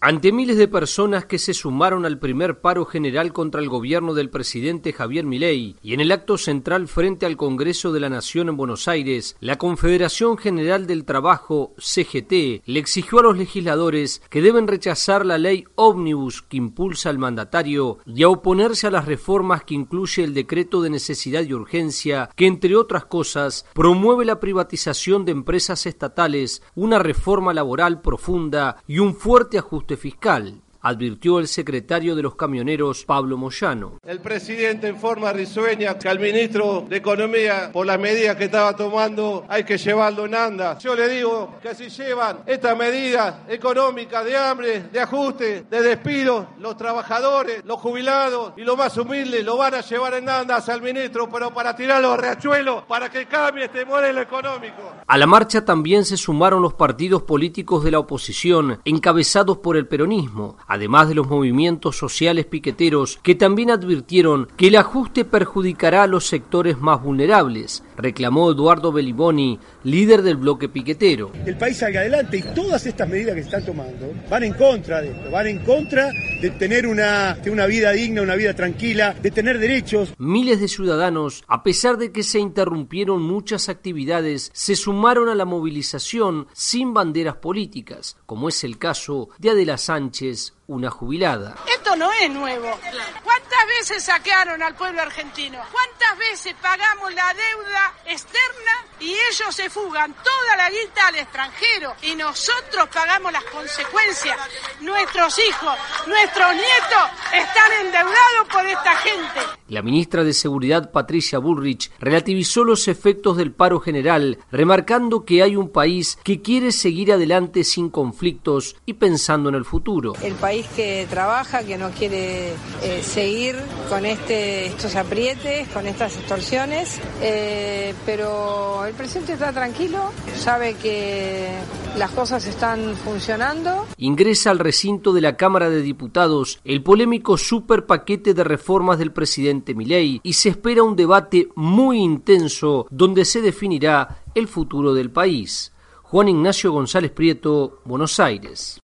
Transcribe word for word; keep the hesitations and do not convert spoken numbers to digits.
Ante miles de personas que se sumaron al primer paro general contra el gobierno del presidente Javier Milei y en el acto central frente al Congreso de la Nación en Buenos Aires, la Confederación General del Trabajo, C G T, le exigió a los legisladores que deben rechazar la ley ómnibus que impulsa el mandatario y a oponerse a las reformas que incluye el decreto de necesidad y urgencia que, entre otras cosas, promueve la privatización de empresas estatales, una reforma laboral profunda y un fuerte ajuste fiscal, advirtió el secretario de los camioneros, Pablo Moyano. El presidente en forma risueña que al ministro de Economía, por las medidas que estaba tomando, hay que llevarlo en anda. Yo le digo que si llevan estas medidas económicas de hambre, de ajuste, de despido, los trabajadores, los jubilados y los más humildes lo van a llevar en andas al ministro, pero para tirarlo a riachuelo, para que cambie este modelo económico. A la marcha también se sumaron los partidos políticos de la oposición, encabezados por el peronismo, además de los movimientos sociales piqueteros que también advirtieron que el ajuste perjudicará a los sectores más vulnerables, reclamó Eduardo Beliboni, líder del bloque piquetero. El país salga adelante y todas estas medidas que se están tomando van en contra de esto, van en contra de tener una, de una vida digna, una vida tranquila, de tener derechos. Miles de ciudadanos, a pesar de que se interrumpieron muchas actividades, se sumaron a la movilización sin banderas políticas, como es el caso de Adela Sánchez, una jubilada. Esto no es nuevo. ¿Cuántas veces saquearon al pueblo argentino? ¿Cuántas veces pagamos la deuda externa y ellos se fugan toda la guita al extranjero y nosotros pagamos las consecuencias? Nuestros hijos, nuestros nietos están endeudados por esta gente. La ministra de Seguridad, Patricia Bullrich, relativizó los efectos del paro general, remarcando que hay un país que quiere seguir adelante sin conflictos y pensando en el futuro. El país que trabaja, que no quiere eh, seguir con este, estos aprietes, con estas extorsiones, eh, pero el presidente está tranquilo, sabe que las cosas están funcionando. Ingresa al recinto de la Cámara de Diputados el polémico superpaquete de reformas del presidente Milei y se espera un debate muy intenso donde se definirá el futuro del país. Juan Ignacio González Prieto, Buenos Aires.